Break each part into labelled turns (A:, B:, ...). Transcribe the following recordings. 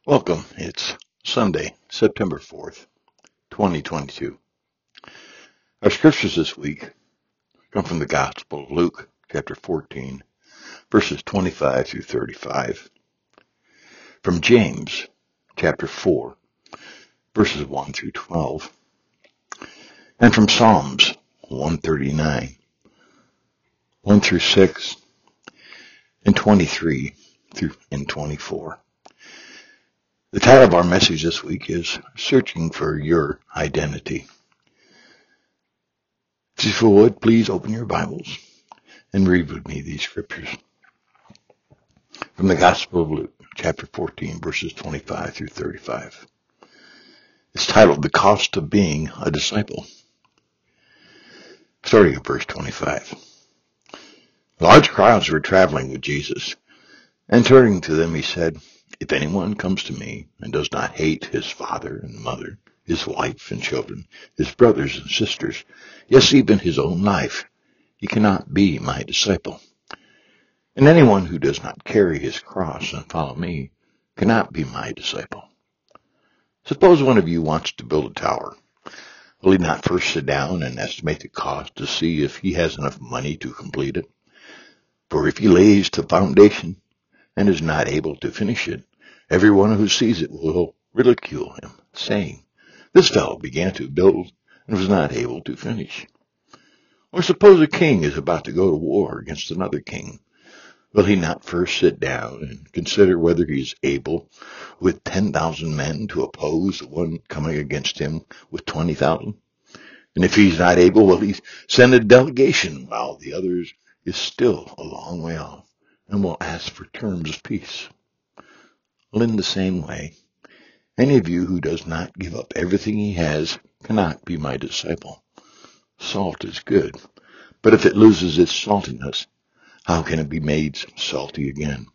A: Welcome. It's Sunday, September 4th, 2022. Our scriptures this week come from the Gospel of Luke, chapter 14, verses 25 through 35. From James, chapter 4, verses 1 through 12. And from Psalms 139, 1 through 6, and 23 through and 24. The title of our message this week is Searching for Your Identity. If you would, please open your Bibles and read with me these scriptures. From the Gospel of Luke, chapter 14, verses 25 through 35. It's titled, The Cost of Being a Disciple. Starting at verse 25. Large crowds were traveling with Jesus, and turning to them he said, If anyone comes to me and does not hate his father and mother, his wife and children, his brothers and sisters, yes, even his own life, he cannot be my disciple. And anyone who does not carry his cross and follow me cannot be my disciple. Suppose one of you wants to build a tower. Will he not first sit down and estimate the cost to see if he has enough money to complete it? For if he lays the foundation and is not able to finish it, everyone who sees it will ridicule him, saying, This fellow began to build and was not able to finish. Or suppose a king is about to go to war against another king. Will he not first sit down and consider whether he is able with 10,000 men to oppose the one coming against him with 20,000? And if he's not able, will he send a delegation while the other is still a long way off and will ask for terms of peace? Well, in the same way, any of you who does not give up everything he has cannot be my disciple. Salt is good, but if it loses its saltiness, how can it be made salty again?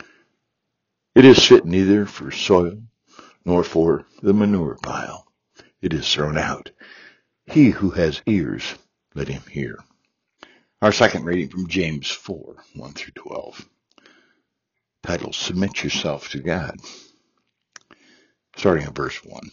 A: It is fit neither for soil nor for the manure pile. It is thrown out. He who has ears, let him hear. Our second reading from James 4, 1 through 12. Titled, Submit Yourself to God. Starting at verse 1.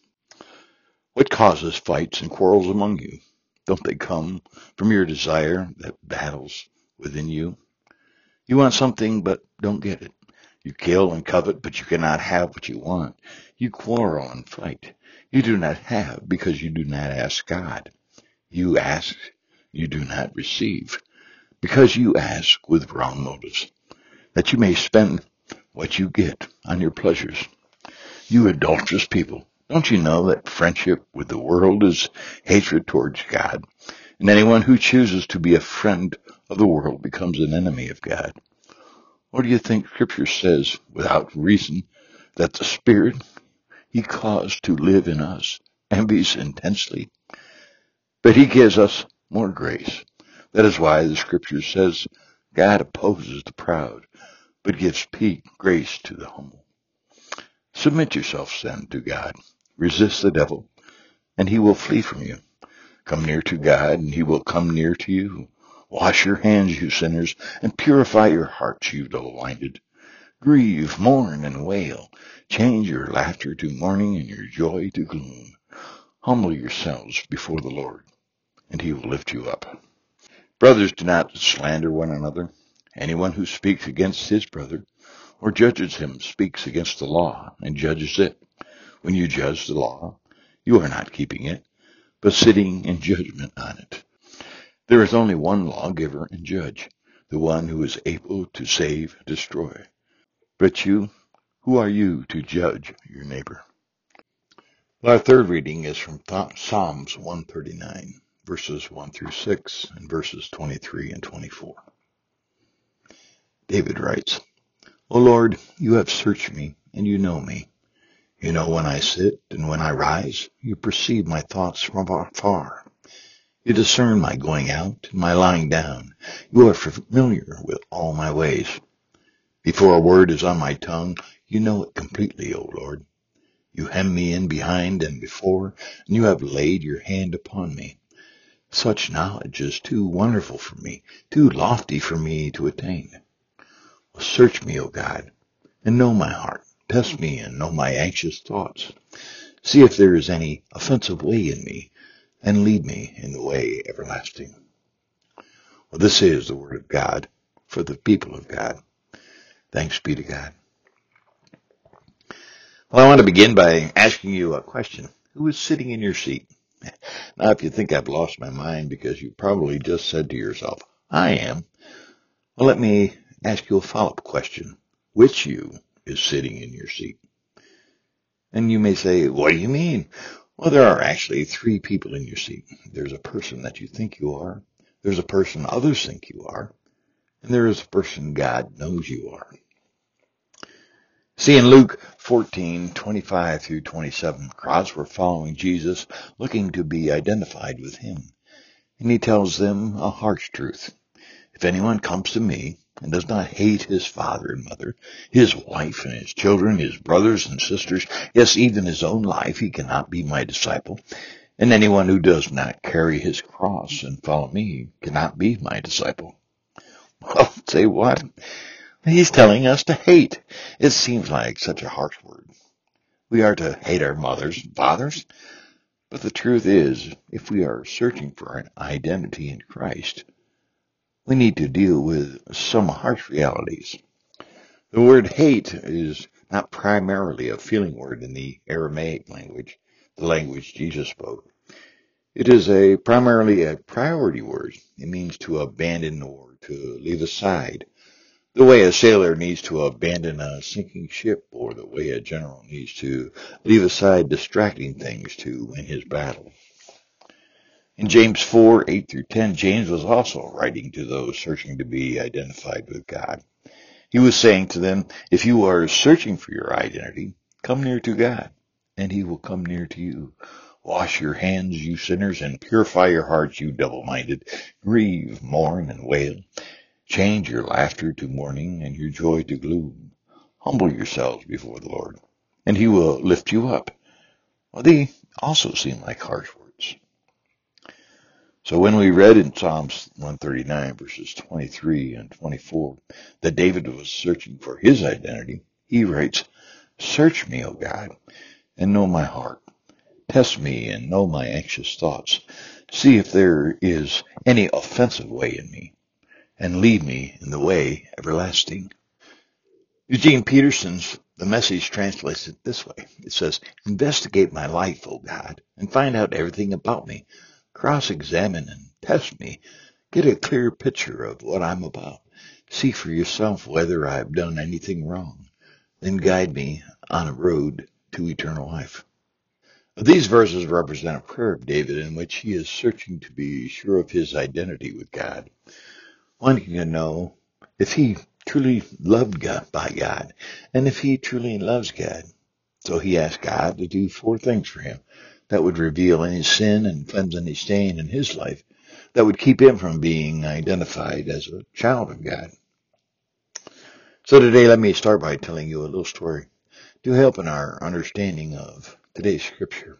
A: What causes fights and quarrels among you? Don't they come from your desire that battles within you? You want something but don't get it. You kill and covet, but you cannot have what you want. You quarrel and fight. You do not have because you do not ask God. You ask, you do not receive, because you ask with wrong motives, that you may spend what you get on your pleasures. You adulterous people, don't you know that friendship with the world is hatred towards God? And anyone who chooses to be a friend of the world becomes an enemy of God. Or do you think Scripture says, without reason, that the Spirit He caused to live in us envies intensely? But He gives us more grace. That is why the Scripture says, God opposes the proud, but gives grace to the humble. Submit yourselves then to God. Resist the devil, and he will flee from you. Come near to God, and he will come near to you. Wash your hands, you sinners, and purify your hearts, you double-minded. Grieve, mourn, and wail. Change your laughter to mourning and your joy to gloom. Humble yourselves before the Lord, and he will lift you up. Brothers, do not slander one another. Anyone who speaks against his brother or judges him speaks against the law and judges it. When you judge the law, you are not keeping it, but sitting in judgment on it. There is only one lawgiver and judge, the one who is able to save and destroy. But you, who are you to judge your neighbor? Well, our third reading is from Psalms 139, verses 1 through 6, and verses 23 and 24. David writes, O Lord, you have searched me, and you know me. You know when I sit and when I rise. You perceive my thoughts from afar. You discern my going out and my lying down. You are familiar with all my ways. Before a word is on my tongue, you know it completely, O Lord. You hem me in behind and before, and you have laid your hand upon me. Such knowledge is too wonderful for me, too lofty for me to attain. Search me, O God, and know my heart. Test me and know my anxious thoughts. See if there is any offensive way in me, and lead me in the way everlasting. Well, this is the word of God for the people of God. Thanks be to God. Well, I want to begin by asking you a question. Who is sitting in your seat? Now, if you think I've lost my mind because you probably just said to yourself, I am, well, let me ask you a follow-up question. Which you is sitting in your seat? And you may say, what do you mean? Well, there are actually three people in your seat. There's a person that you think you are. There's a person others think you are. And there is a person God knows you are. See, in Luke 14:25 through 27, crowds were following Jesus, looking to be identified with him. And he tells them a harsh truth. If anyone comes to me and does not hate his father and mother, his wife and his children, his brothers and sisters, yes, even his own life, he cannot be my disciple. And anyone who does not carry his cross and follow me cannot be my disciple. Well, say what? He's telling us to hate. It seems like such a harsh word. We are to hate our mothers and fathers. But the truth is, if we are searching for an identity in Christ, we need to deal with some harsh realities. The word hate is not primarily a feeling word in the Aramaic language, the language Jesus spoke. It is primarily a priority word. It means to abandon or to leave aside, the way a sailor needs to abandon a sinking ship, or the way a general needs to leave aside distracting things to win his battle. In James 4:8 through 10, James was also writing to those searching to be identified with God. He was saying to them, if you are searching for your identity, come near to God, and he will come near to you. Wash your hands, you sinners, and purify your hearts, you double-minded. Grieve, mourn, and wail. Change your laughter to mourning and your joy to gloom. Humble yourselves before the Lord, and he will lift you up. Well, they also seem like harsh words. So when we read in Psalms 139, verses 23 and 24, that David was searching for his identity, he writes, Search me, O God, and know my heart. Test me and know my anxious thoughts. See if there is any offensive way in me, and lead me in the way everlasting. Eugene Peterson's The Message translates it this way. It says, investigate my life, O God, and find out everything about me. Cross-examine and test me. Get a clear picture of what I'm about. See for yourself whether I've done anything wrong. Then guide me on a road to eternal life. These verses represent a prayer of David in which he is searching to be sure of his identity with God, wanting to know if he truly loved God by God, and if he truly loves God. So he asked God to do four things for him that would reveal any sin and cleanse any stain in his life that would keep him from being identified as a child of God. So today, let me start by telling you a little story to help in our understanding of today's scripture.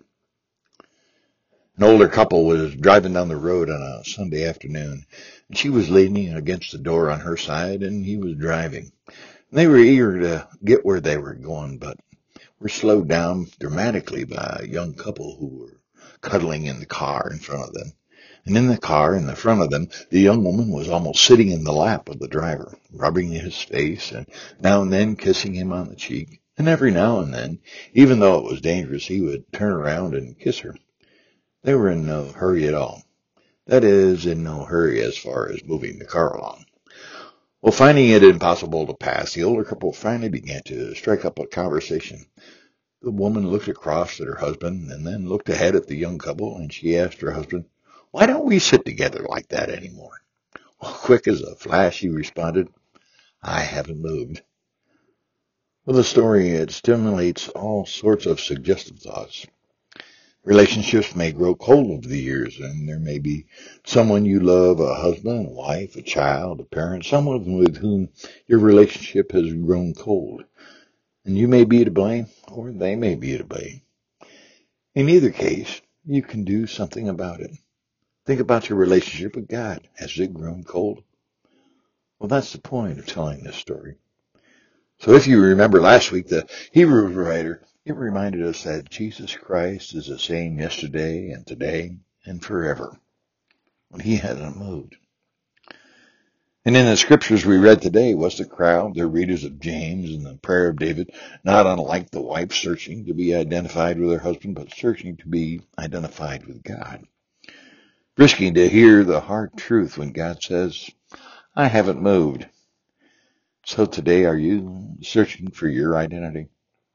A: An older couple was driving down the road on a Sunday afternoon, and she was leaning against the door on her side, and he was driving. And they were eager to get where they were going, but were slowed down dramatically by a young couple who were cuddling in the car in front of them. And in the car in the front of them, the young woman was almost sitting in the lap of the driver, rubbing his face and now and then kissing him on the cheek. And every now and then, even though it was dangerous, he would turn around and kiss her. They were in no hurry at all. That is, in no hurry as far as moving the car along. Well, finding it impossible to pass, the older couple finally began to strike up a conversation. The woman looked across at her husband and then looked ahead at the young couple, and she asked her husband, why don't we sit together like that anymore? Well, quick as a flash, he responded, I haven't moved. Well, the story, it stimulates all sorts of suggestive thoughts. Relationships may grow cold over the years, and there may be someone you love, a husband, a wife, a child, a parent, someone with whom your relationship has grown cold. And you may be to blame, or they may be to blame. In either case, you can do something about it. Think about your relationship with God. Has it grown cold? Well, that's the point of telling this story. So if you remember last week, the Hebrew writer, it reminded us that Jesus Christ is the same yesterday and today and forever. When he hasn't moved. And in the scriptures we read today was the crowd, the readers of James and the prayer of David, not unlike the wife searching to be identified with her husband, but searching to be identified with God. Risking to hear the hard truth when God says, I haven't moved. So today, are you searching for your identity?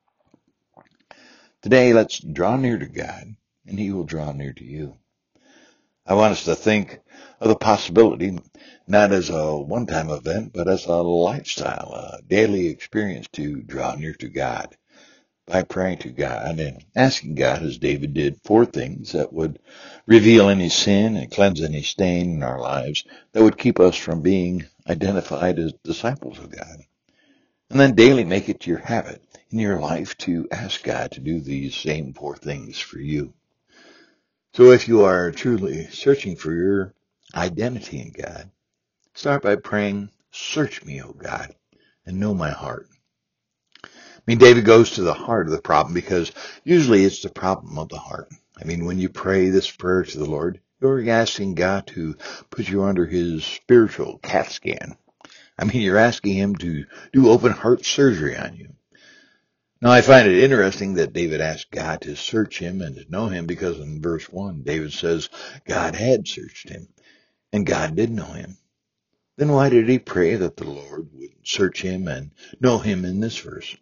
A: Today, let's draw near to God, and he will draw near to you. I want us to think of the possibility, not as a one-time event, but as a lifestyle, a daily experience to draw near to God by praying to God and asking God, as David did, for things that would reveal any sin and cleanse any stain in our lives that would keep us from being identified as disciples of God. And then daily make it your habit in your life to ask God to do these same 4 things for you. So if you are truly searching for your identity in God, start by praying, search me, O God, and know my heart. I mean, David goes to the heart of the problem because usually it's the problem of the heart. I mean, when you pray this prayer to the Lord, you're asking God to put you under his spiritual CAT scan. I mean, you're asking him to do open heart surgery on you. Now, I find it interesting that David asked God to search him and to know him because in verse 1, David says God had searched him and God did know him. Then why did he pray that the Lord would search him and know him in this verse?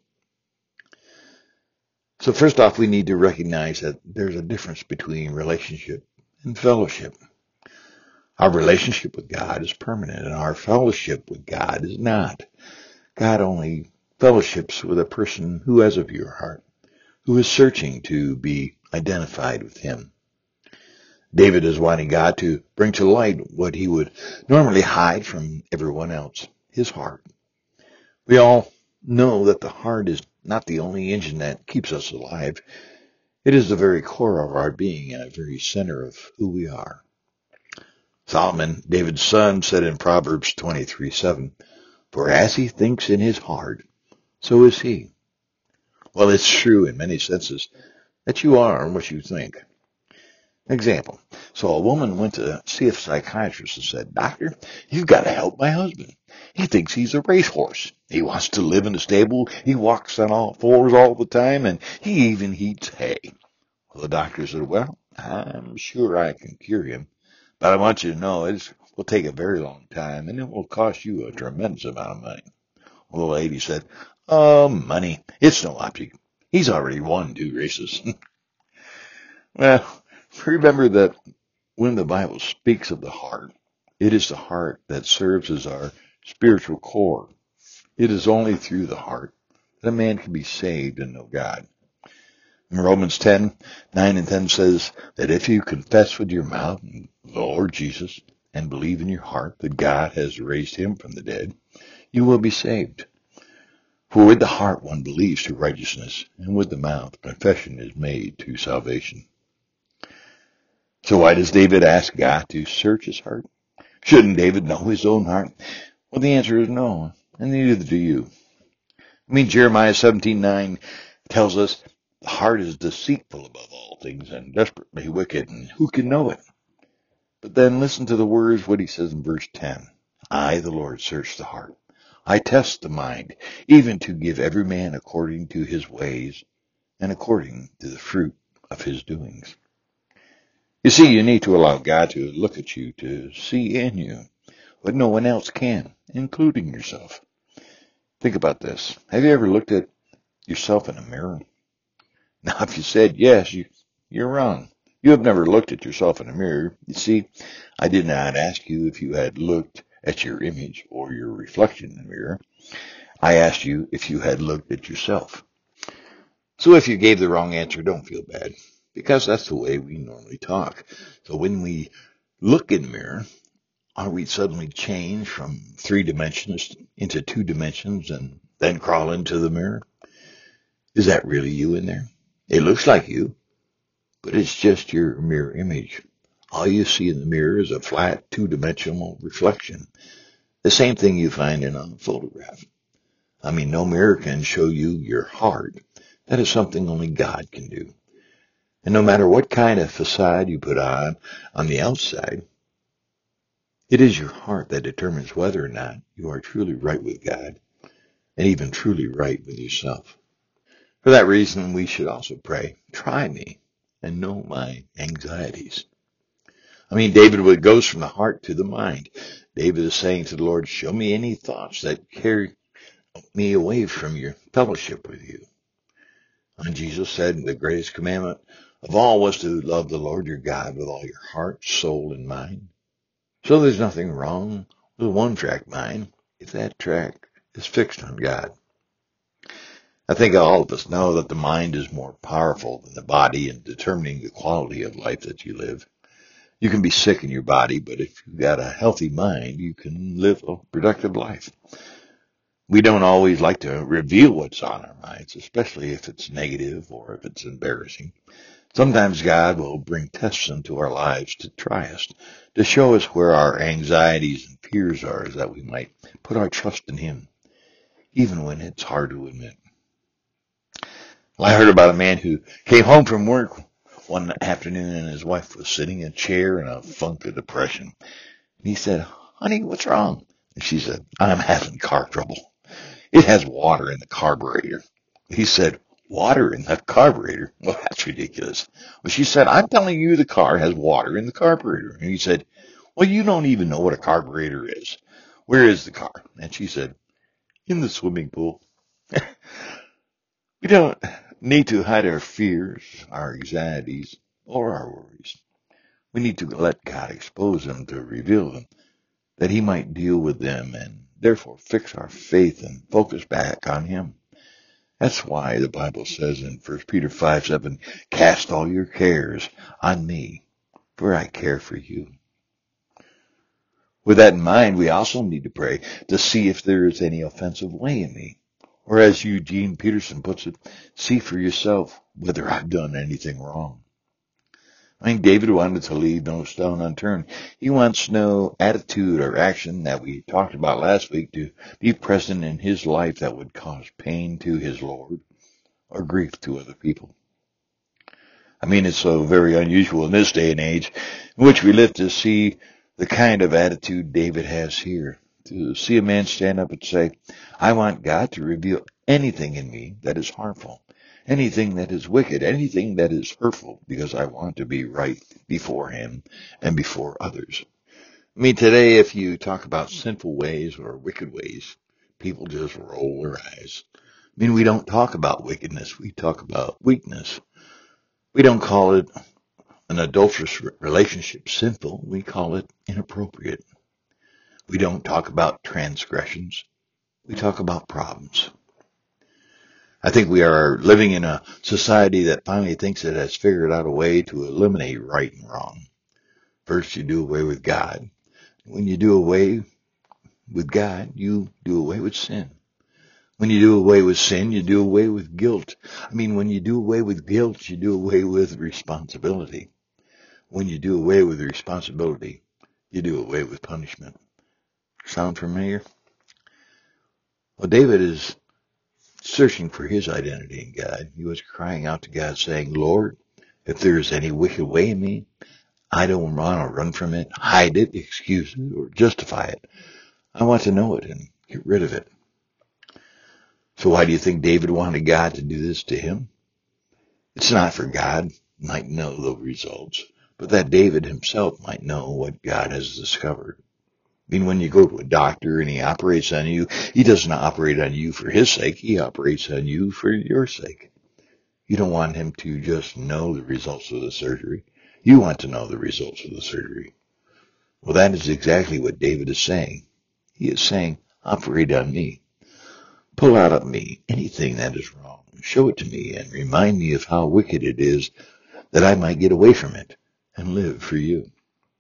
A: So first off, we need to recognize that there's a difference between relationship and fellowship. Our relationship with God is permanent and our fellowship with God is not. God only fellowships with a person who has a pure heart, who is searching to be identified with him. David is wanting God to bring to light what he would normally hide from everyone else, his heart. We all know that the heart is not the only engine that keeps us alive. It is the very core of our being and a very center of who we are. Solomon, David's son, said in Proverbs 23:7, "For as he thinks in his heart, so is he." Well, it's true in many senses that you are what you think. Example. So a woman went to see a psychiatrist and said, "Doctor, you've got to help my husband. He thinks he's a racehorse. He wants to live in a stable. He walks on all 4s all the time, and he even eats hay." Well, the doctor said, "Well, I'm sure I can cure him, but I want you to know it will take a very long time, and it will cost you a tremendous amount of money." Well, the lady said, "Oh, money. It's no object. He's already won 2 races." Well, remember that when the Bible speaks of the heart, it is the heart that serves as our spiritual core. It is only through the heart that a man can be saved and know God. In Romans 10:9 and 10 says that if you confess with your mouth the Lord Jesus and believe in your heart that God has raised him from the dead, you will be saved. For with the heart one believes to righteousness, and with the mouth confession is made to salvation. So why does David ask God to search his heart? Shouldn't David know his own heart? Well, the answer is no, and neither do you. I mean, Jeremiah 17:9 tells us the heart is deceitful above all things and desperately wicked, and who can know it? But then listen to the words, what he says in verse 10. "I, the Lord, search the heart. I test the mind, even to give every man according to his ways and according to the fruit of his doings." You see, you need to allow God to look at you, to see in you what no one else can, including yourself. Think about this. Have you ever looked at yourself in a mirror? Now, if you said yes, you're wrong. You have never looked at yourself in a mirror. You see, I did not ask you if you had looked at your image or your reflection in the mirror. I asked you if you had looked at yourself. So if you gave the wrong answer, don't feel bad, because that's the way we normally talk. So when we look in the mirror, are we suddenly change from 3 dimensions into 2 dimensions and then crawl into the mirror? Is that really you in there? It looks like you, but it's just your mirror image. All you see in the mirror is a flat 2-dimensional reflection. The same thing you find in a photograph. No mirror can show you your heart. That is something only God can do. And no matter what kind of facade you put on the outside, it is your heart that determines whether or not you are truly right with God and even truly right with yourself. For that reason, we should also pray, try me and know my anxieties. David goes from the heart to the mind. David is saying to the Lord, show me any thoughts that carry me away from your fellowship with you. And Jesus said the greatest commandment of all was to love the Lord your God with all your heart, soul, and mind. So there's nothing wrong with a one-track mind if that track is fixed on God. I think all of us know that the mind is more powerful than the body in determining the quality of life that you live. You can be sick in your body, but if you've got a healthy mind, you can live a productive life. We don't always like to reveal what's on our minds, especially if it's negative or if it's embarrassing. Sometimes God will bring tests into our lives to try us, to show us where our anxieties and fears are, so that we might put our trust in Him, even when it's hard to admit. Well, I heard about a man who came home from work one afternoon and his wife was sitting in a chair in a funk of depression. And he said, honey, what's wrong? And she said, I'm having car trouble. It has water in the carburetor. He said, water in the carburetor? Well, that's ridiculous. Well, she said, I'm telling you the car has water in the carburetor. And he said, well, you don't even know what a carburetor is. Where is the car? And she said, in the swimming pool. We don't need to hide our fears, our anxieties, or our worries. We need to let God expose them to reveal them, that He might deal with them and therefore fix our faith and focus back on Him. That's why the Bible says in 1 Peter 5:7, cast all your cares on me, for I care for you. With that in mind, we also need to pray to see if there is any offensive way in me. Or as Eugene Peterson puts it, see for yourself whether I've done anything wrong. David wanted to leave no stone unturned. He wants no attitude or action that we talked about last week to be present in his life that would cause pain to his Lord or grief to other people. It's so very unusual in this day and age in which we live to see the kind of attitude David has here. To see a man stand up and say, I want God to reveal anything in me that is harmful, anything that is wicked, anything that is hurtful, because I want to be right before Him and before others. Today, if you talk about sinful ways or wicked ways, people just roll their eyes. We don't talk about wickedness. We talk about weakness. We don't call it an adulterous relationship sinful. We call it inappropriate. We don't talk about transgressions. We talk about problems. I think we are living in a society that finally thinks it has figured out a way to eliminate right and wrong. First, you do away with God. When you do away with God, you do away with sin. When you do away with sin, you do away with guilt. When you do away with guilt, you do away with responsibility. When you do away with responsibility, you do away with punishment. Sound familiar? Well, David is searching for his identity in God. He was crying out to God saying, Lord, if there is any wicked way in me, I don't want to run from it, hide it, excuse it, or justify it. I want to know it and get rid of it. So why do you think David wanted God to do this to him? It's not for God might know the results, but that David himself might know what God has discovered. When you go to a doctor and he operates on you, he doesn't operate on you for his sake. He operates on you for your sake. You don't want him to just know the results of the surgery. You want to know the results of the surgery. Well, that is exactly what David is saying. He is saying, operate on me. Pull out of me anything that is wrong. Show it to me and remind me of how wicked it is, that I might get away from it and live for you.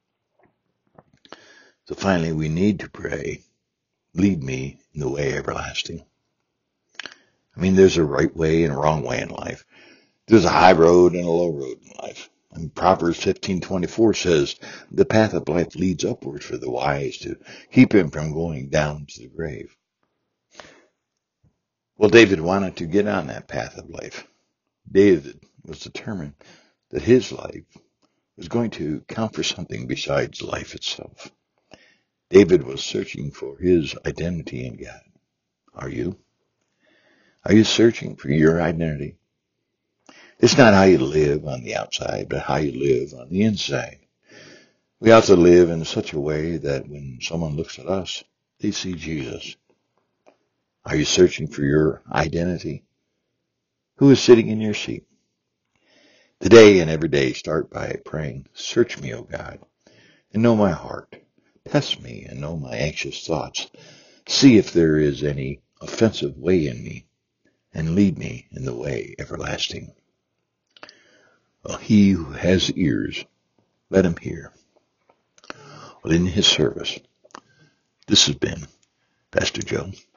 A: So finally, we need to pray, lead me in the way everlasting. There's a right way and a wrong way in life. There's a high road and a low road in life. Proverbs 15:24 says, the path of life leads upward for the wise to keep him from going down to the grave. Well, David wanted to get on that path of life. David was determined that his life was going to count for something besides life itself. David was searching for his identity in God. Are you? Are you searching for your identity? It's not how you live on the outside, but how you live on the inside. We have to live in such a way that when someone looks at us, they see Jesus. Are you searching for your identity? Who is sitting in your seat? Today and every day, start by praying, search me, O God, and know my heart. Test me and know my anxious thoughts. See if there is any offensive way in me, and lead me in the way everlasting. Well, he who has ears, let him hear. Well, in his service, this has been Pastor Joe.